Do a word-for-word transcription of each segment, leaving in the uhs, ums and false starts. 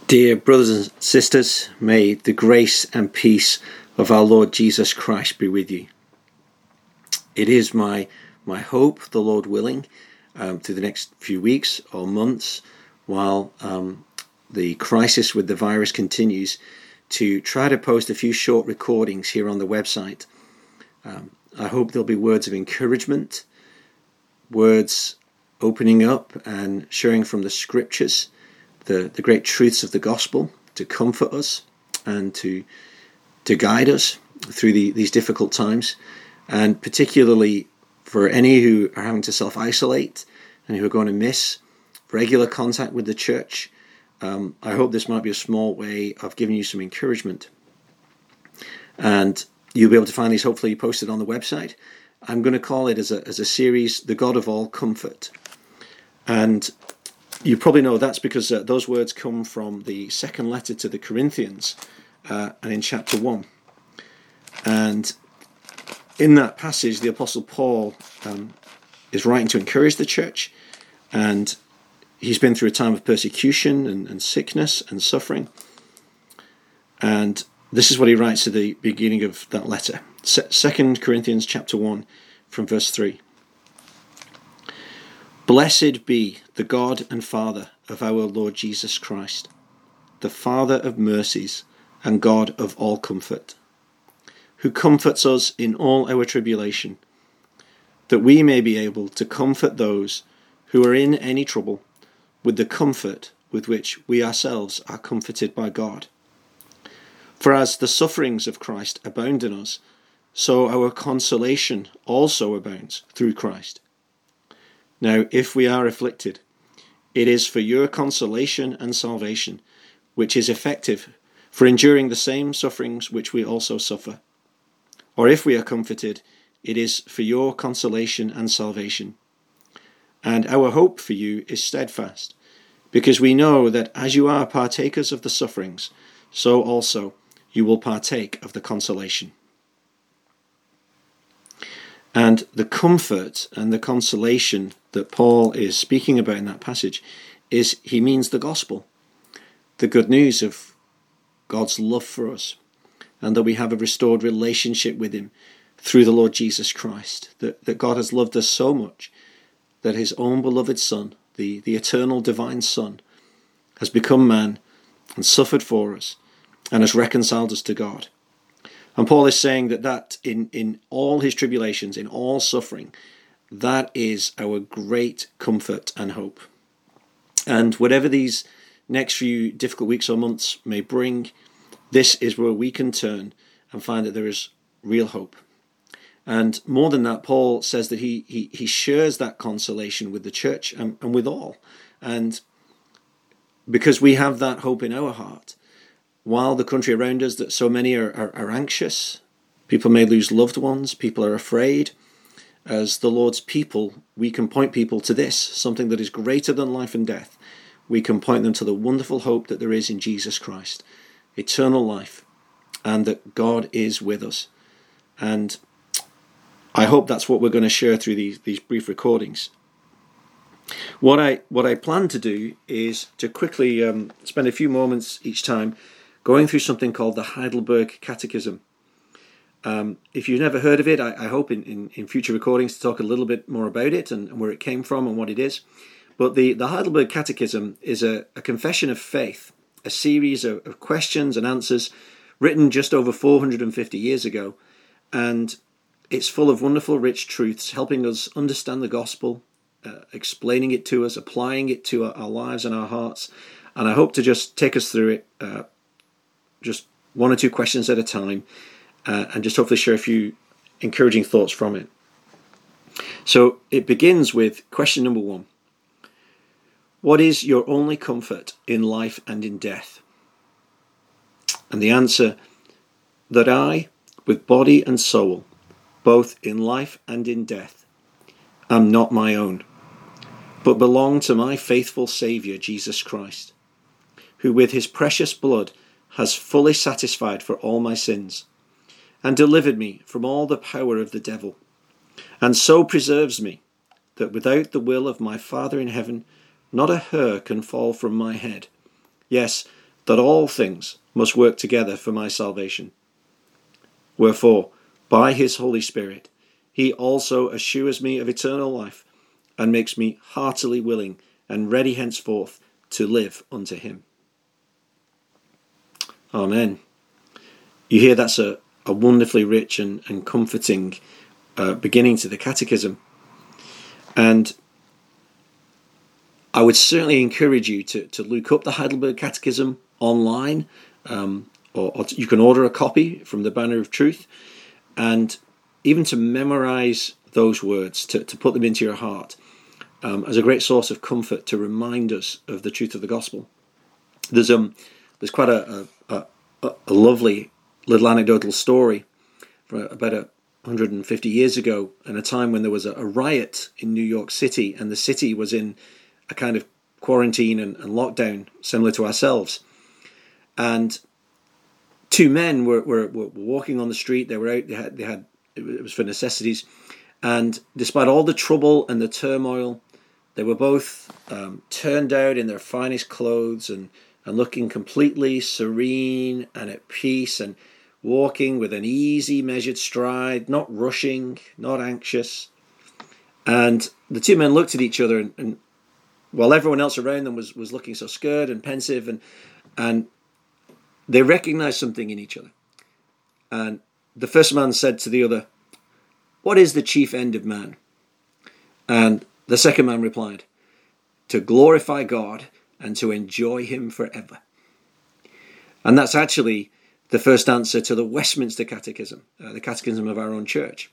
Dear brothers and sisters, may the grace and peace of our Lord Jesus Christ be with you. It is my my hope, the Lord willing, um, through the next few weeks or months, while um, the crisis with the virus continues, to try to post a few short recordings here on the website. Um, I hope there'll be words of encouragement, words opening up and sharing from the scriptures, the, the great truths of the gospel to comfort us and to to guide us through the, these difficult times, and particularly for any who are having to self-isolate and who are going to miss regular contact with the church. Um, I hope this might be a small way of giving you some encouragement. And you'll be able to find these hopefully posted on the website. I'm going to call it as a, as a series, The God of All Comfort. And you probably know that's because uh, those words come from the second letter to the Corinthians, uh, and in chapter one. And in that passage, the Apostle Paul um, is writing to encourage the church, and he's been through a time of persecution and, and sickness and suffering. And this is what he writes at the beginning of that letter. Second Corinthians chapter one, from verse three. Blessed be the God and Father of our Lord Jesus Christ, the Father of mercies and God of all comfort, who comforts us in all our tribulation, that we may be able to comfort those who are in any trouble with the comfort with which we ourselves are comforted by God. For as the sufferings of Christ abound in us, so our consolation also abounds through Christ. Now, if we are afflicted, it is for your consolation and salvation, which is effective for enduring the same sufferings which we also suffer. Or if we are comforted, it is for your consolation and salvation. And our hope for you is steadfast, because we know that as you are partakers of the sufferings, so also you will partake of the consolation. And the comfort and the consolation that Paul is speaking about in that passage is, he means the gospel, the good news of God's love for us, and that we have a restored relationship with him through the Lord Jesus Christ, that, that God has loved us so much that his own beloved Son, the, the eternal divine Son, has become man and suffered for us and has reconciled us to God. And Paul is saying that that in, in all his tribulations, in all suffering, that is our great comfort and hope. And whatever these next few difficult weeks or months may bring, this is where we can turn and find that there is real hope. And more than that, Paul says that he he, he shares that consolation with the church and, and with all. And because we have that hope in our heart, while the country around us, that so many are, are, are anxious, people may lose loved ones, people are afraid, as the Lord's people, we can point people to this, something that is greater than life and death. We can point them to the wonderful hope that there is in Jesus Christ, eternal life, and that God is with us. And I hope that's what we're going to share through these, these brief recordings. What I what I plan to do is to quickly um, spend a few moments each time going through something called the Heidelberg Catechism. Um, if you've never heard of it, I, I hope in, in, in future recordings to talk a little bit more about it and, and where it came from and what it is. But the, the Heidelberg Catechism is a, a confession of faith, a series of, of questions and answers written just over four hundred fifty years ago. And it's full of wonderful, rich truths, helping us understand the gospel, uh, explaining it to us, applying it to our, our lives and our hearts. And I hope to just take us through it, uh, just one or two questions at a time, uh, and just hopefully share a few encouraging thoughts from it. So it begins with question number one. What is your only comfort in life and in death? And the answer, that I, with body and soul, both in life and in death, am not my own, but belong to my faithful Saviour, Jesus Christ, who with his precious blood has fully satisfied for all my sins, and delivered me from all the power of the devil, and so preserves me, that without the will of my Father in heaven, not a hair can fall from my head. Yes, that all things must work together for my salvation. Wherefore, by his Holy Spirit, he also assures me of eternal life, and makes me heartily willing and ready henceforth to live unto him. Amen. You hear that's a, a wonderfully rich and, and comforting uh, beginning to the Catechism. And I would certainly encourage you to, to look up the Heidelberg Catechism online, um, or, or you can order a copy from the Banner of Truth, and even to memorize those words, to, to put them into your heart, um, as a great source of comfort to remind us of the truth of the gospel. There's um there's quite a a, a, a lovely little anecdotal story from about a one hundred fifty years ago, in a time when there was a, a riot in New York City, and the city was in a kind of quarantine and, and lockdown similar to ourselves. And two men were, were, were walking on the street. They were out. They had they had it was for necessities, and despite all the trouble and the turmoil, they were both um, turned out in their finest clothes and and looking completely serene and at peace, and walking with an easy, measured stride, not rushing, not anxious. And the two men looked at each other, and, and while everyone else around them was, was looking so scared and pensive, and and they recognized something in each other. And the first man said to the other, "What is the chief end of man?" And the second man replied, "To glorify God and to enjoy him forever." And that's actually the first answer to the Westminster Catechism, uh, the catechism of our own church.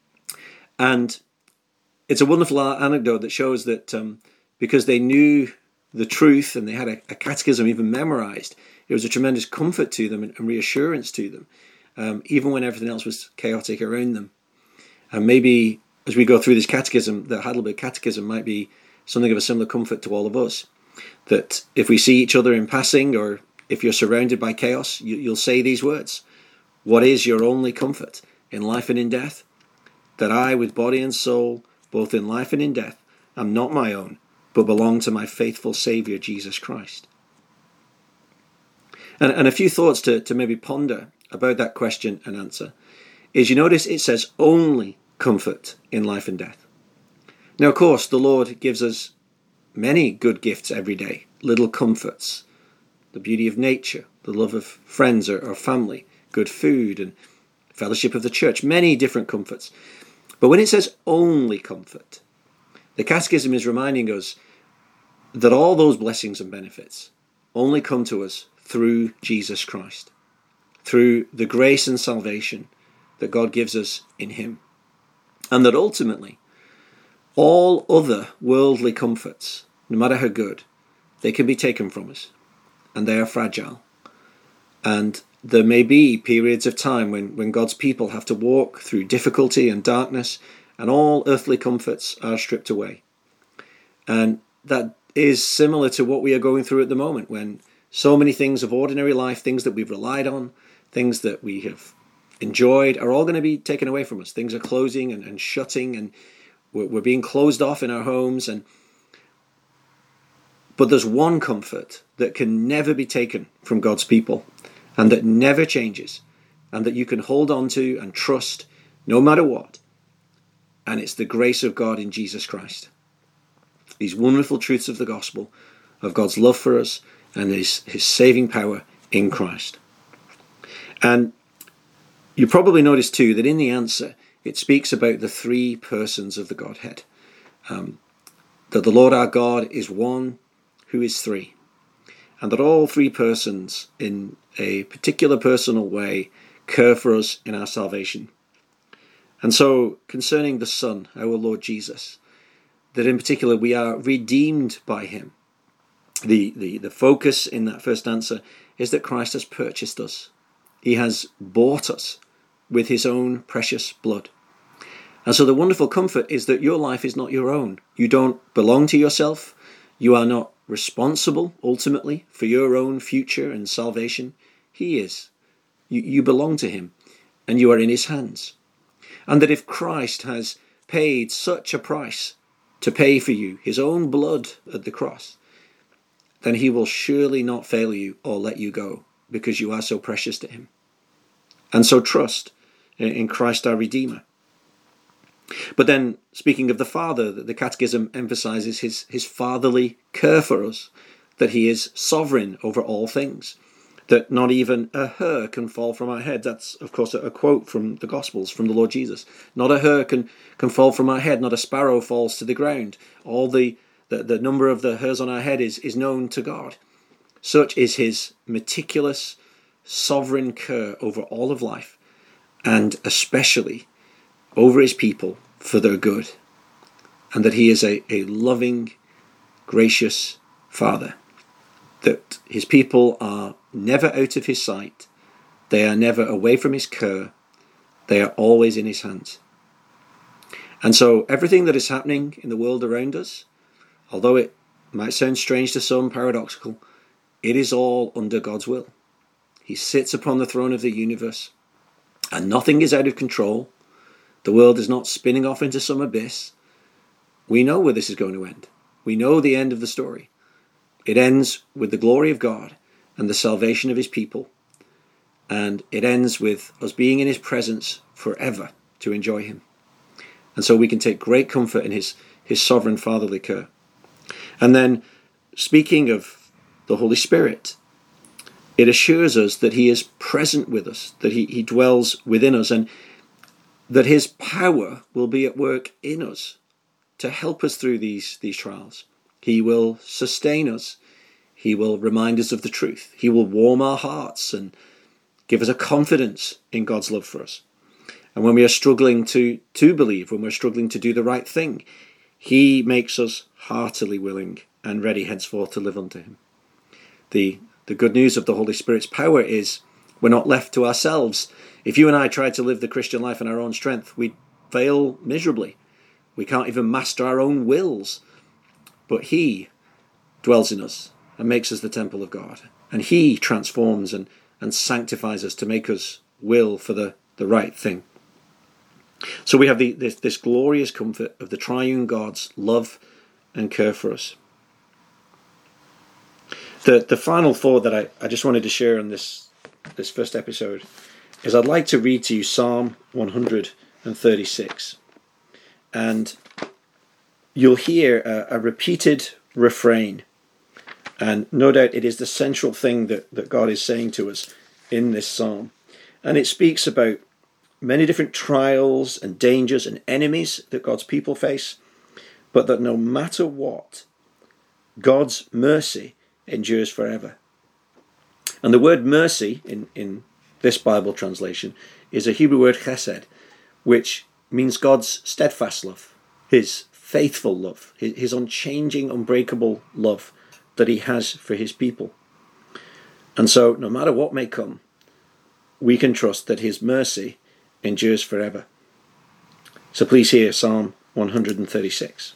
And it's a wonderful anecdote that shows that um, because they knew the truth and they had a, a catechism even memorized, it was a tremendous comfort to them and, and reassurance to them, um, even when everything else was chaotic around them. And maybe as we go through this catechism, the Heidelberg Catechism might be something of a similar comfort to all of us. That if we see each other in passing, or if you're surrounded by chaos, you, you'll say these words: "What is your only comfort in life and in death? That I, with body and soul, both in life and in death, am not my own, but belong to my faithful Saviour, Jesus Christ." And, and a few thoughts to, to maybe ponder about that question and answer is, you notice it says only comfort in life and death. Now, of course, the Lord gives us many good gifts every day, little comforts, the beauty of nature, the love of friends or, or family, good food and fellowship of the church, many different comforts. But when it says only comfort, the Catechism is reminding us that all those blessings and benefits only come to us through Jesus Christ, through the grace and salvation that God gives us in him. And that ultimately, all other worldly comforts, no matter how good, they can be taken from us, and they are fragile. And there may be periods of time when, when God's people have to walk through difficulty and darkness, and all earthly comforts are stripped away. And that is similar to what we are going through at the moment, when so many things of ordinary life, things that we've relied on, things that we have enjoyed, are all going to be taken away from us. Things are closing and, and shutting, and we're, we're being closed off in our homes. And but there's one comfort that can never be taken from God's people, and that never changes, and that you can hold on to and trust no matter what. And it's the grace of God in Jesus Christ. These wonderful truths of the gospel, of God's love for us and his, his saving power in Christ. And you probably noticed too that in the answer, it speaks about the three persons of the Godhead. Um, that the Lord our God is one who is three. And that all three persons in a particular personal way care for us in our salvation. And so concerning the Son, our Lord Jesus, that in particular we are redeemed by him. The, the, the focus in that first answer is that Christ has purchased us. He has bought us with his own precious blood. And so the wonderful comfort is that your life is not your own. You don't belong to yourself. You are not responsible, ultimately, for your own future and salvation. He is. You, you belong to him, and you are in his hands. And that if Christ has paid such a price to pay for you, his own blood at the cross, then he will surely not fail you or let you go, because you are so precious to him. And so trust in Christ our Redeemer. But then, speaking of the Father, the Catechism emphasizes his, his fatherly care for us, that he is sovereign over all things, that not even a hair can fall from our head. That's, of course, a quote from the Gospels, from the Lord Jesus. Not a hair can, can fall from our head, not a sparrow falls to the ground. All the, the, the number of the hairs on our head is, is known to God. Such is his meticulous, sovereign care over all of life, and especially over his people for their good, and that he is a, a loving, gracious Father, that his people are never out of his sight, they are never away from his care, they are always in his hands. And so everything that is happening in the world around us, although it might sound strange to some, paradoxical, it is all under God's will. He sits upon the throne of the universe, and nothing is out of control. The world is not spinning off into some abyss. We know where this is going to end. We know the end of the story. It ends with the glory of God and the salvation of his people. And it ends with us being in his presence forever to enjoy him. And so we can take great comfort in his, his sovereign fatherly care. And then, speaking of the Holy Spirit, it assures us that he is present with us, that he, he dwells within us, and that his power will be at work in us to help us through these, these trials. He will sustain us. He will remind us of the truth. He will warm our hearts and give us a confidence in God's love for us. And when we are struggling to, to believe, when we're struggling to do the right thing, he makes us heartily willing and ready henceforth to live unto him. The, the good news of the Holy Spirit's power is we're not left to ourselves. If you and I tried to live the Christian life in our own strength, we'd fail miserably. We can't even master our own wills. But he dwells in us and makes us the temple of God. And he transforms and, and sanctifies us to make us will for the, the right thing. So we have the, this, this glorious comfort of the triune God's love and care for us. The, the final thought that I, I just wanted to share on this, this first episode is I'd like to read to you Psalm one hundred thirty-six. And you'll hear a, a repeated refrain. And no doubt it is the central thing that, that God is saying to us in this psalm. And it speaks about many different trials and dangers and enemies that God's people face, but that no matter what, God's mercy endures forever. And the word mercy in, in this Bible translation is a Hebrew word chesed, which means God's steadfast love, his faithful love, his, his unchanging, unbreakable love that he has for his people. And so no matter what may come, we can trust that his mercy endures forever. So please hear Psalm one hundred thirty-six.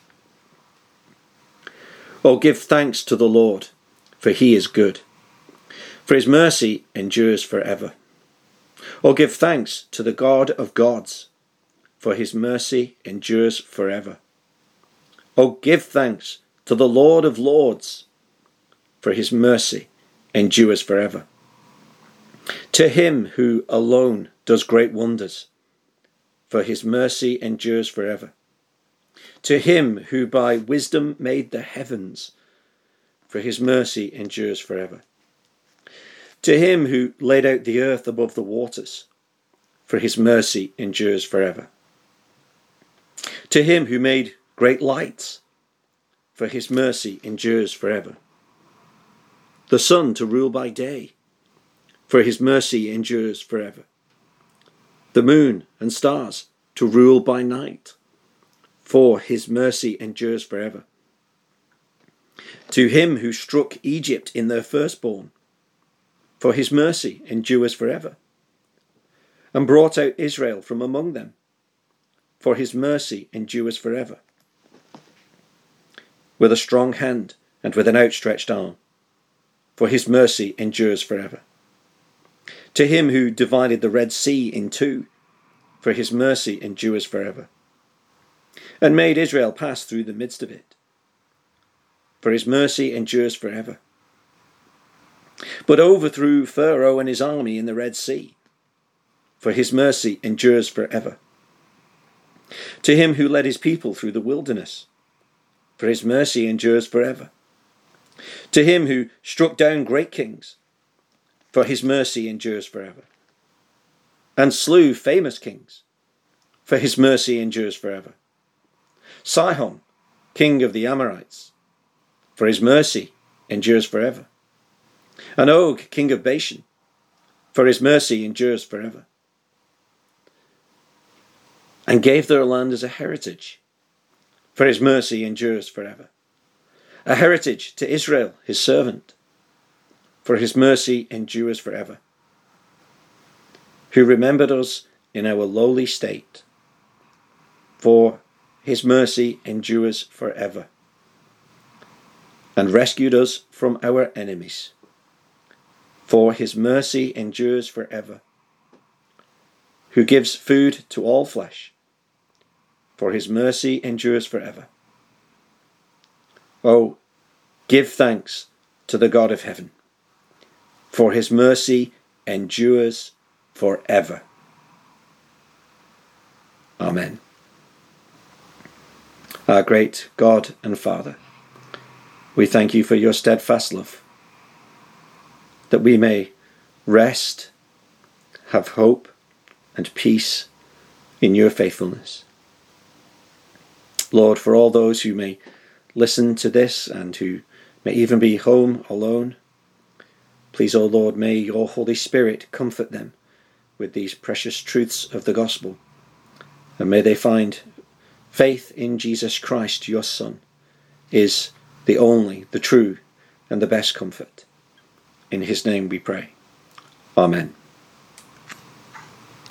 Oh, give thanks to the Lord, for he is good, for his mercy endures forever. Oh, give thanks to the God of gods, for his mercy endures forever. Oh, give thanks to the Lord of lords, for his mercy endures forever. To him who alone does great wonders, for his mercy endures forever. To him who by wisdom made the heavens, for his mercy endures forever. To him who laid out the earth above the waters, for his mercy endures forever. To him who made great lights, for his mercy endures forever. The sun to rule by day, for his mercy endures forever. The moon and stars to rule by night, for his mercy endures forever. To him who struck Egypt in their firstborn, for his mercy endures forever. And brought out Israel from among them, for his mercy endures forever. With a strong hand and with an outstretched arm, for his mercy endures forever. To him who divided the Red Sea in two, for his mercy endures forever. And made Israel pass through the midst of it, for his mercy endures forever. but overthrew Pharaoh and his army in the Red Sea. For his mercy endures forever. To him who led his people through the wilderness, for his mercy endures forever. To him who struck down great kings, for his mercy endures forever. And slew famous kings, for his mercy endures forever. Sihon, king of the Amorites, for his mercy endures forever. And Og, king of Bashan, for his mercy endures forever. And gave their land as a heritage, for his mercy endures forever. A heritage to Israel, his servant, for his mercy endures forever. Who remembered us in our lowly state, for his mercy endures forever. And rescued us from our enemies, for his mercy endures forever. Who gives food to all flesh, for his mercy endures forever. Oh, give thanks to the God of heaven, for his mercy endures forever. Amen. Our great God and Father, we thank you for your steadfast love, that we may rest, have hope and peace in your faithfulness. Lord, for all those who may listen to this and who may even be home alone, please, O Lord, may your Holy Spirit comfort them with these precious truths of the gospel, and may they find faith in Jesus Christ, your Son, is the only, the true, and the best comfort. In his name we pray. Amen.